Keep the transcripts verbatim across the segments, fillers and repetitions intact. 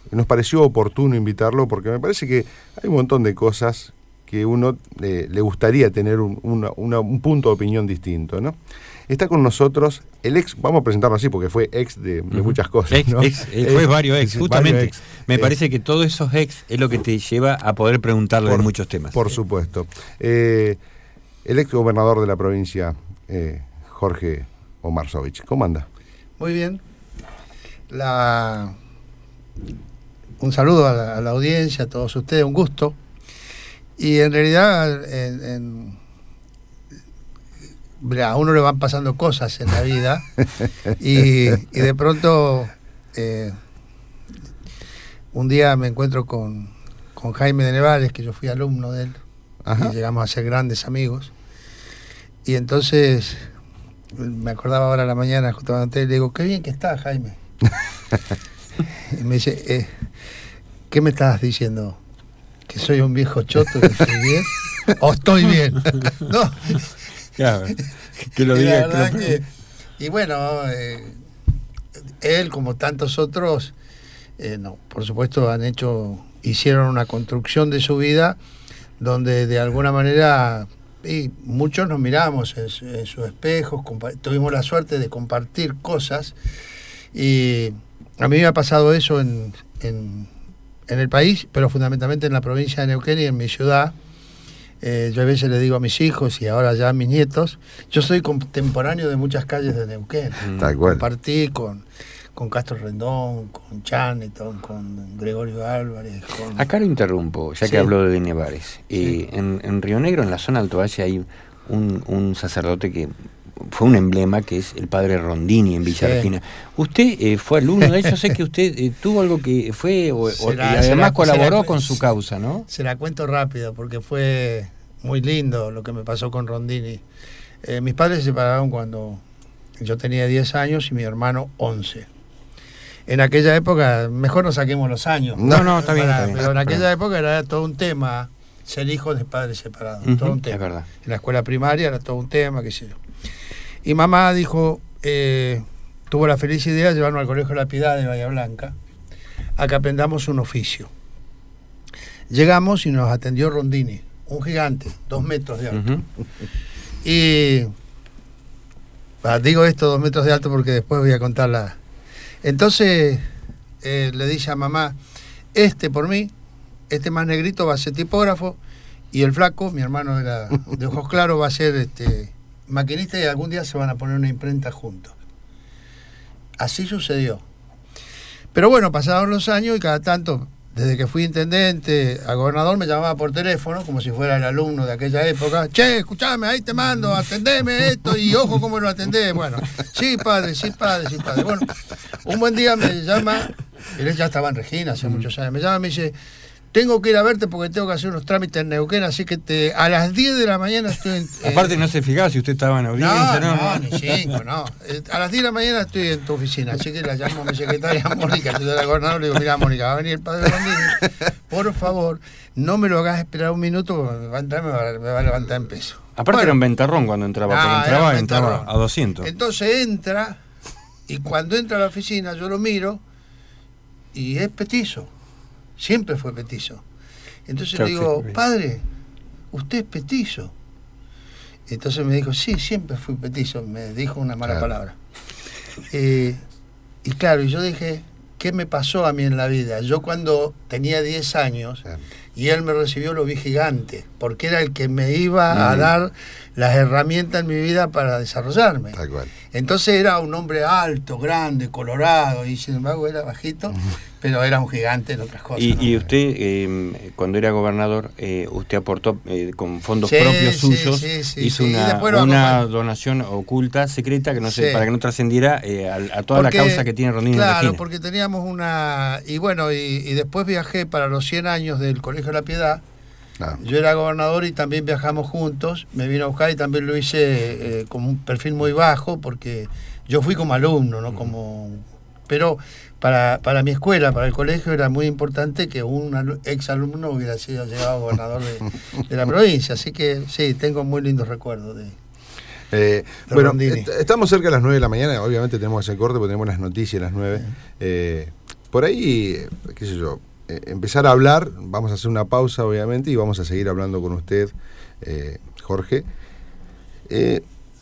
nos pareció oportuno invitarlo porque me parece que hay un montón de cosas que uno eh, le gustaría tener un, una, una, un punto de opinión distinto, ¿no? Está con nosotros el ex, vamos a presentarlo así porque fue ex de, de uh-huh. muchas cosas, ex, ¿no? ex, eh, fue varios ex, justamente. Varios ex. Me eh, parece que todos esos ex es lo que te lleva a poder preguntarle por, de muchos temas. Por supuesto. Eh, el ex gobernador de la provincia, eh, Jorge Omarzovich. ¿Cómo anda? Muy bien. La... Un saludo a la, a la audiencia, a todos ustedes, un gusto. Y en realidad en, en, a uno le van pasando cosas en la vida y, y de pronto eh, un día me encuentro con, con Jaime de Nevales, que yo fui alumno de él. Ajá. Y llegamos a ser grandes amigos. Y entonces me acordaba ahora a la mañana justamente, le digo, qué bien que estás, Jaime. Y me dice, eh, ¿qué me estás diciendo? ¿Que soy un viejo choto, que estoy bien? ¿O estoy bien? No. Claro, que lo diga. Que lo... Que, y bueno, eh, él como tantos otros, eh, no, por supuesto han hecho, hicieron una construcción de su vida donde de alguna manera y muchos nos miramos en, en sus espejos, tuvimos la suerte de compartir cosas y a mí me ha pasado eso en, en, en el país, pero fundamentalmente en la provincia de Neuquén y en mi ciudad. Eh, yo a veces le digo a mis hijos y ahora ya a mis nietos, yo soy contemporáneo de muchas calles de Neuquén. Mm. Tal cual. Compartí con, con Castro Rendón, con Chaneton, con Gregorio Álvarez. Con... Acá lo interrumpo, ya que sí. habló de Nevares. Eh, sí. en, en Río Negro, en la zona Alto Valle, hay un, un sacerdote que fue un emblema, que es el padre Rondini en Villa sí. Regina. Usted eh, fue alumno de él, yo sé que usted eh, tuvo algo que fue, o, o, la, y además la, colaboró la, con su causa, ¿no? Se la cuento rápido, porque fue muy lindo lo que me pasó con Rondini. Eh, mis padres se separaron cuando yo tenía diez años y mi hermano once. En aquella época, mejor no saquemos los años. No, no, está bien, para, está bien. Pero en aquella época era todo un tema ser hijo de padres separados, uh-huh, todo un tema. Es verdad. En la escuela primaria era todo un tema, qué sé yo. Y mamá dijo, eh, tuvo la feliz idea de llevarnos al Colegio La Piedad de Bahía Blanca a que aprendamos un oficio. Llegamos y nos atendió Rondini, un gigante, dos metros de alto. Uh-huh. Y bah, digo esto, dos metros de alto, porque después voy a contar la... Entonces eh, le dice a mamá, este por mí, este más negrito va a ser tipógrafo, y el flaco, mi hermano de, la, de ojos claros, va a ser este maquinista, y algún día se van a poner una imprenta juntos. Así sucedió. Pero bueno, pasaron los años y cada tanto, desde que fui intendente a gobernador, me llamaba por teléfono, como si fuera el alumno de aquella época. Che, escuchame, ahí te mando, atendeme esto, y ojo cómo lo atendés. Bueno, sí, padre, sí, padre, sí, padre. Bueno, un buen día me llama, él ya estaba en Regina hace mm. muchos años, me llama y me dice, tengo que ir a verte porque tengo que hacer unos trámites en Neuquén, así que te, a las diez de la mañana estoy en... Eh, Aparte no se fijaba si usted estaba en audiencia, ¿no? No, no, ni cinco, no. Eh, a las diez de la mañana estoy en tu oficina, así que la llamo a mi secretaria Mónica, yo de la gobernadora, le digo, mira Mónica, va a venir el padre Rondini, por favor, no me lo hagas esperar un minuto, porque me va a entrar, me va, me va a levantar en peso. Aparte bueno, era un ventarrón cuando entraba, no, porque entraba, entraba a doscientos. Entonces entra, y cuando entra a la oficina yo lo miro, y es petizo, siempre fue petizo. Entonces le digo, padre, usted es petizo. Entonces me dijo, sí, siempre fui petizo. Me dijo una mala claro. palabra. Eh, y claro, y yo dije, ¿qué me pasó a mí en la vida? Yo cuando tenía diez años, claro. y él me recibió, lo vi gigante, porque era el que me iba mm. a dar las herramientas en mi vida para desarrollarme. Tal cual. Entonces era un hombre alto, grande, colorado, y sin embargo era bajito, pero era un gigante en otras cosas. Y, ¿no? y usted, eh, cuando era gobernador, eh, usted aportó eh, con fondos sí, propios sí, suyos, sí, sí, hizo sí. una, una donación oculta, secreta, que no sé, sí. para que no trascendiera eh, a, a toda porque, la causa que tiene Rondini. Claro, porque teníamos una... Y bueno, y, y después viajé para los cien años del Colegio La Piedad. Ah. Yo era gobernador y también viajamos juntos, me vino a buscar y también lo hice eh, con un perfil muy bajo, porque yo fui como alumno, no como... Pero para, para mi escuela, para el colegio, era muy importante que un ex alumno hubiera sido llegado gobernador de, de la provincia, así que sí, tengo muy lindos recuerdos de... Eh, bueno, est estamos cerca de las nueve de la mañana, obviamente tenemos que hacer corte porque tenemos las noticias a las nueve. Sí. Eh, por ahí, eh, qué sé yo, eh, empezar a hablar, vamos a hacer una pausa obviamente y vamos a seguir hablando con usted, eh, Jorge. Eh,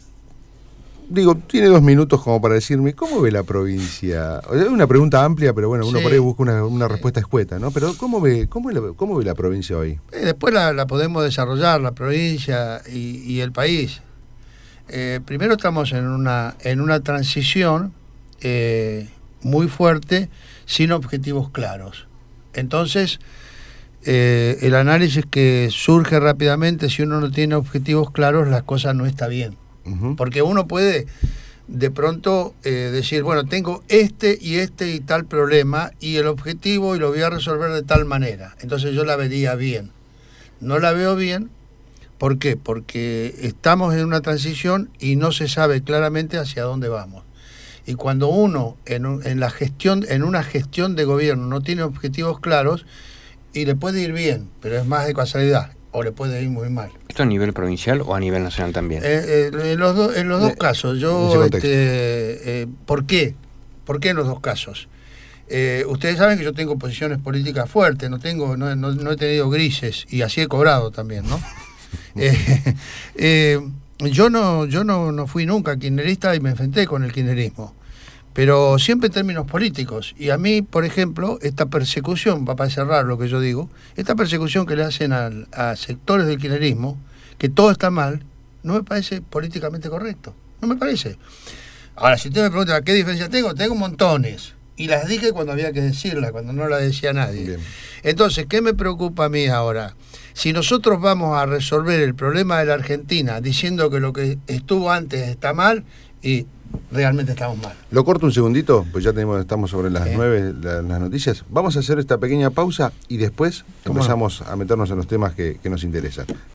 Digo, tiene dos minutos como para decirme, ¿cómo ve la provincia? Es una pregunta amplia, pero bueno, uno sí. por ahí busca una, una respuesta escueta, ¿no? Pero ¿cómo ve, cómo, la, cómo ve la provincia hoy? Eh, después la, la podemos desarrollar, la provincia y, y el país. Eh, primero estamos en una, en una transición eh, muy fuerte, sin objetivos claros. Entonces, eh, el análisis que surge rápidamente, si uno no tiene objetivos claros, las cosas no están bien. Porque uno puede de pronto eh, decir, bueno, tengo este y este y tal problema y el objetivo y lo voy a resolver de tal manera. Entonces yo la vería bien. No la veo bien, ¿por qué? Porque estamos en una transición y no se sabe claramente hacia dónde vamos. Y cuando uno en, un, en, la gestión, en una gestión de gobierno no tiene objetivos claros, y le puede ir bien, pero es más de casualidad, o le puede ir muy mal. ¿Esto a nivel provincial o a nivel nacional también? Eh, eh, en los, do, en los dos eh, casos. Yo, este, eh, ¿por qué? ¿Por qué en los dos casos? Eh, ustedes saben que yo tengo posiciones políticas fuertes, no tengo, no, no, no he tenido grises, y así he cobrado también, ¿no? eh, eh, yo no, yo no, no fui nunca kirchnerista y me enfrenté con el kirchnerismo, pero siempre en términos políticos. Y a mí, por ejemplo, esta persecución, para cerrar lo que yo digo, esta persecución que le hacen a, a sectores del kirchnerismo, que todo está mal, no me parece políticamente correcto. No me parece. Ahora, si usted me pregunta, ¿qué diferencia tengo? Tengo montones. Y las dije cuando había que decirlas, cuando no las decía nadie. Bien. Entonces, ¿qué me preocupa a mí ahora? Si nosotros vamos a resolver el problema de la Argentina diciendo que lo que estuvo antes está mal, y realmente estamos mal. Lo corto un segundito, pues ya tenemos, estamos sobre las nueve la, las noticias. Vamos a hacer esta pequeña pausa y después empezamos no? a meternos en los temas que, que nos interesan.